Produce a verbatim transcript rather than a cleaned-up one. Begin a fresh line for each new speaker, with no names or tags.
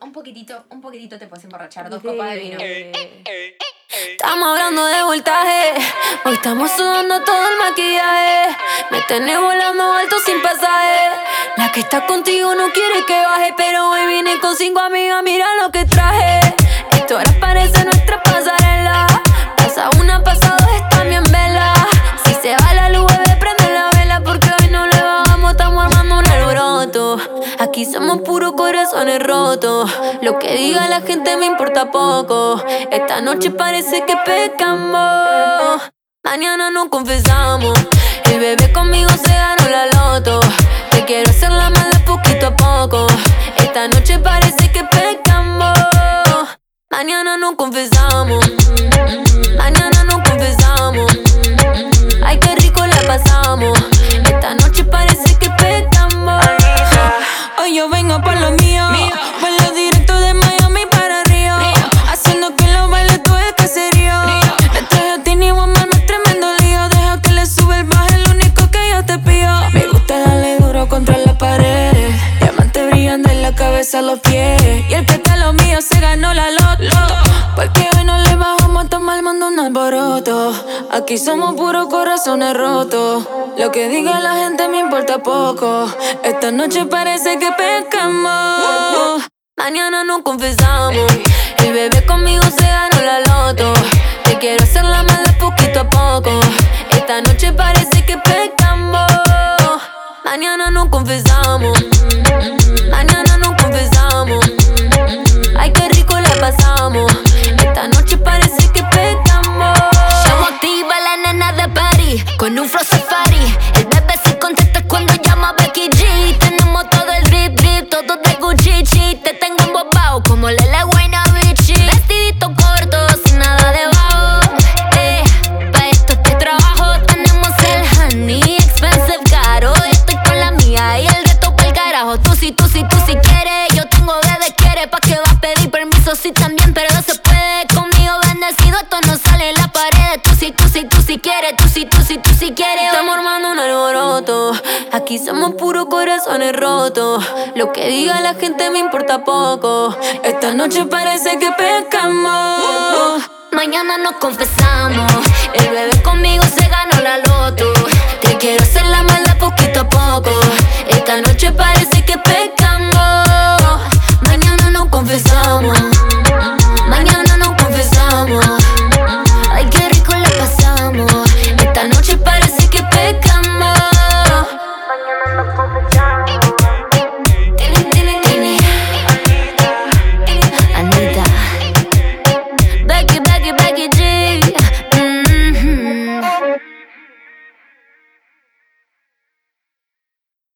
un poquitito, un poquitito te puedes emborrachar. Dos copas de vino.
Estamos hablando de voltaje. Hoy estamos sudando todo el maquillaje. Me tenés volando alto sin pasaje. La que está contigo no quiere que baje, pero hoy vine con cinco amigas, mira lo que traje. Esto ahora parece nuestra pasarela. Pasa una, pasa dos, está bien vela. Si se va la luz, bebé, prende la vela, porque hoy no le bajamos, estamos armando un alboroto. Aquí somos puros corazones rotos. Lo que diga la gente me importa poco. Esta noche parece que pecamos. Mañana nos confesamos. El bebé conmigo se ganó la loto. Te quiero hacer la mala poquito a poco. Esta noche parece que pecamos. Mañana nos confesamos. Mañana nos confesamos. Ay, qué rico la pasamos. Esta noche parece que pecamos. Hoy yo vengo por lo mío. Vuelo directo de Miami para Río. Haciendo que los bailes todo el caserío. Le traje a Tini Woman, no es tremendo lío. Deja que le sube el bajo, el único que yo te pido. Me gusta darle duro contra la pared. Diamantes brillando en la cabeza a los pies. Y el que está lo mío se ganó la loto. Porque hoy no le bajamos, estamos armando un alboroto. Aquí somos puros corazones rotos. Lo que diga la gente me importa poco. Esta noche parece que pecamos. Mañana nos confesamos. El bebé conmigo se ganó la loto. Te quiero hacer la mala poquito a poco. Esta noche parece que pecamos. Mañana nos confesamos. Mañana nos confesamos. Ay, qué rico la pasamos. Esta noche parece que pecamos.
Llamo activa la nena de París con un flow safari. El bebé se contesta cuando llama a Becky G. Tenemos todo el drip drip, todo de Gucci. Te tengo embobado como Lele Guaynabichi. Vestidito corto, sin nada debajo. Eh, pa' esto te trabajo. Tenemos el honey, expensive caro. Estoy con la mía y el resto pa'l carajo. Tú si, tú si, tú si quieres. Yo tengo bebé quiere. Pa' que vas a pedir permiso, sí también, pero no se puede. Conmigo bendecido, esto no sale en la pared. Tú si, tú si, tú si quieres. Tú si, tú si, tú si quieres.
Estamos armando un alboroto. Aquí somos puros corazones rotos. Lo que diga la gente me importa poco. Esta noche parece que pecamos.
Mañana nos confesamos. El bebé conmigo se ganó la loto.
Te quiero hacer la mala poquito a poco. Esta noche parece que pecamos.